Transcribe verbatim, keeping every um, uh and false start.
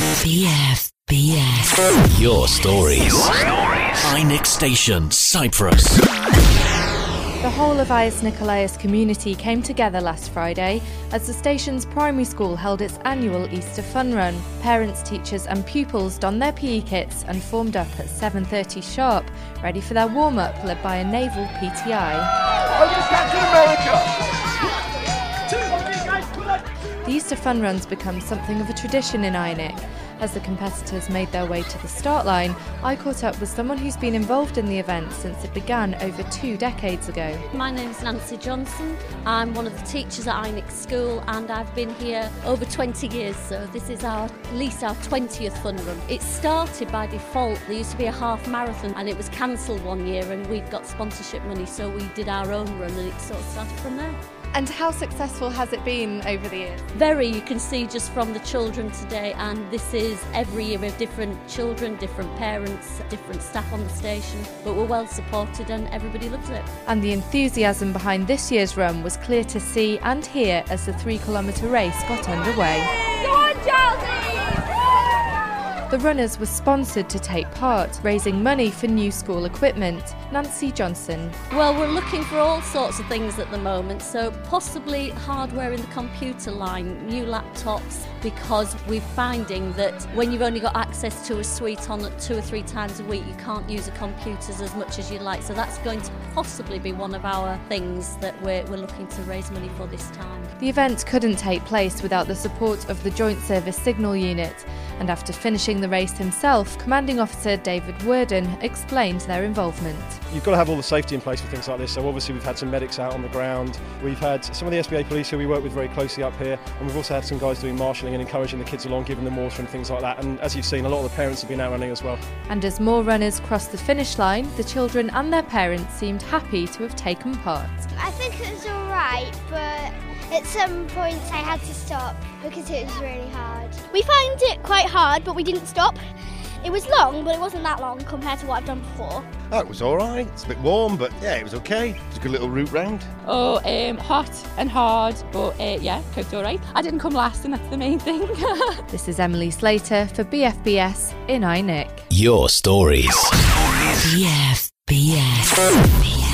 B F B S. Your stories. Your stories. I N I C Station, Cyprus. The whole of Ias Nikolaos community came together last Friday as the station's primary school held its annual Easter Fun Run. Parents, teachers and pupils donned their P E kits and formed up at seven thirty sharp, ready for their warm-up led by a naval P T I. Over to Captain America! The Easter Fun Runs become something of a tradition in I N I C. As the competitors made their way to the start line, I caught up with someone who's been involved in the event since it began over two decades ago. My name's Nancy Johnson. I'm one of the teachers at I N I C School and I've been here over twenty years, so this is our at least our twentieth fun run. It started by default. There used to be a half marathon and it was cancelled one year and we'd got sponsorship money, so we did our own run and it sort of started from there. And how successful has it been over the years? Very, you can see just from the children today, and this is every year with different children, different parents, different staff on the station, but we're well supported and everybody loves it. And the enthusiasm behind this year's run was clear to see and hear as the three kilometre race got underway. Go on, Chelsea! The runners were sponsored to take part, raising money for new school equipment. Nancy Johnson. Well, we're looking for all sorts of things at the moment, so possibly hardware in the computer line, new laptops, because we're finding that when you've only got access to a suite on two or three times a week, you can't use the computers as much as you'd like. So that's going to possibly be one of our things that we're, we're looking to raise money for this time. The event couldn't take place without the support of the Joint Service Signal Unit. And after finishing the race himself, Commanding Officer David Worden explained their involvement. You've got to have all the safety in place for things like this, so obviously we've had some medics out on the ground, we've had some of the S B A police who we work with very closely up here, and we've also had some guys doing marshalling and encouraging the kids along, giving them water and things like that, and as you've seen, a lot of the parents have been out running as well. And as more runners crossed the finish line, the children and their parents seemed happy to have taken part. I think it was alright, but at some points I had to stop because it was really hard. We found it quite hard, but we didn't stop. It was long, but it wasn't that long compared to what I've done before. Oh, it was all right. It's a bit warm, but yeah, it was okay. It was a good little route round. Oh, um, hot and hard, but uh, yeah, coped all right. I didn't come last, and that's the main thing. This is Emily Slater for B F B S in I N I C. Your stories. Your stories. B F B S.